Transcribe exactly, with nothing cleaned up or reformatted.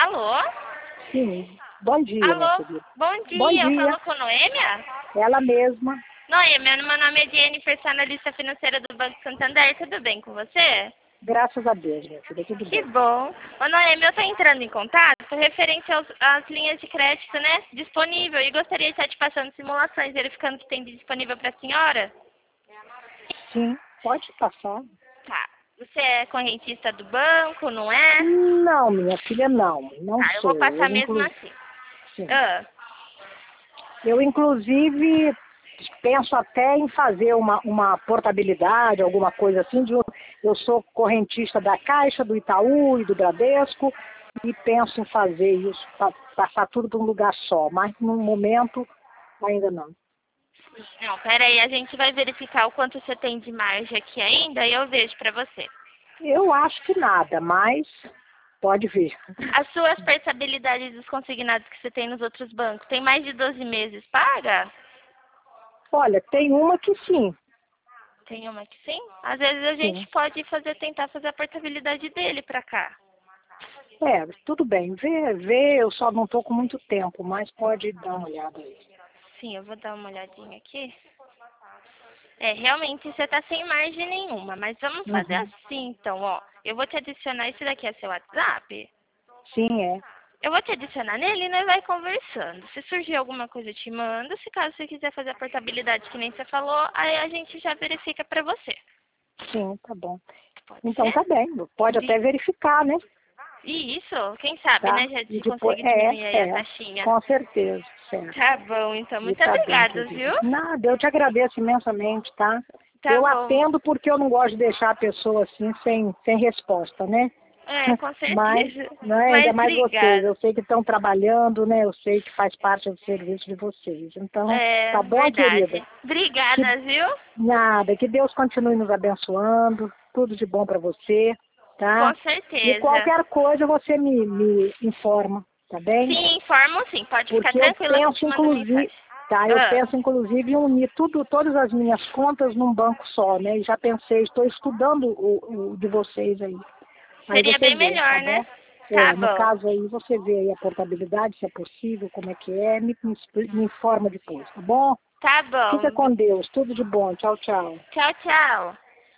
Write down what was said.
Alô? Sim. Bom dia, minha Alô? querida. Bom dia, Bom eu dia. falo com Noêmia? Ela mesma. Noêmia, meu nome é Jennifer, sou analista financeira do Banco Santander, tudo bem com você? Graças a Deus, minha filha, tudo Que bem. bom. Ô Noêmia, eu estou entrando em contato referente aos, às linhas de crédito, né, disponível, e gostaria de estar te passando simulações, verificando que tem disponível para a senhora. Sim, pode passar. Tá. Você é correntista do banco, não é? Não, minha filha, não. Não Tá, eu vou sou. passar Eu, mesmo inclu... assim. Sim. Ah, Eu, inclusive, penso até em fazer uma, uma portabilidade, alguma coisa assim. De... Eu sou correntista da Caixa, do Itaú e do Bradesco e penso em fazer isso, pa- passar tudo para um lugar só. Mas, no momento, ainda não. não, peraí, a gente vai verificar o quanto você tem de margem aqui ainda e eu vejo para você. Eu acho que nada, mas pode ver. As suas portabilidades dos consignados que você tem nos outros bancos, tem mais de doze meses paga? Olha, tem uma que sim, Tem uma que sim? Às vezes a gente sim. pode fazer, tentar fazer a portabilidade dele para cá. É, tudo bem, vê, vê, eu só não estou com muito tempo, mas pode dar uma olhada aí. Sim, eu vou dar uma olhadinha aqui. É, realmente você tá sem margem nenhuma, mas vamos fazer Uhum. assim então, ó. Eu vou te adicionar, esse daqui é seu WhatsApp? Sim, é. Eu vou te adicionar nele e nós vai conversando. Se surgir alguma coisa, eu te mando. Se caso você quiser fazer a portabilidade que nem você falou, aí a gente já verifica pra você. Sim, tá bom. Pode Então ser? tá bem, pode até De... verificar, né? E isso, quem sabe, Tá? né? Já E se depois, consegue é, diminuir aí a é, taxinha. com certeza, certo. Tá bom, então. E Muito tá bem, obrigada, querida. viu? Nada, eu te agradeço imensamente, tá? Tá Eu bom. atendo porque eu não gosto de deixar a pessoa assim sem, sem resposta, né? É, com Mas, certeza. não é, ainda Mas mais vocês, obrigada. eu sei que estão trabalhando, né? Eu sei que faz parte do serviço de vocês. Então, É, tá bom, querida? verdade. Que Obrigada, viu? nada, que Deus continue nos abençoando, tudo de bom para você, tá? Com E certeza. qualquer coisa você me, me informa, tá bem? Sim, informo sim. Pode ficar Porque eu tranquila que eu penso, te mando inclusive, mensagem. tá? Eu Ah, penso, inclusive, em unir tudo, todas as minhas contas num banco só, né? E já pensei, estou estudando o, o de vocês aí. Aí seria você bem vê, tá melhor, bom? né? Tá É, no bom. caso aí, você vê aí a portabilidade, se é possível, como é que é, me, me, expli- me informa depois, tá bom? Tá Fica bom. com Deus, tudo de bom, tchau, tchau. Tchau, tchau.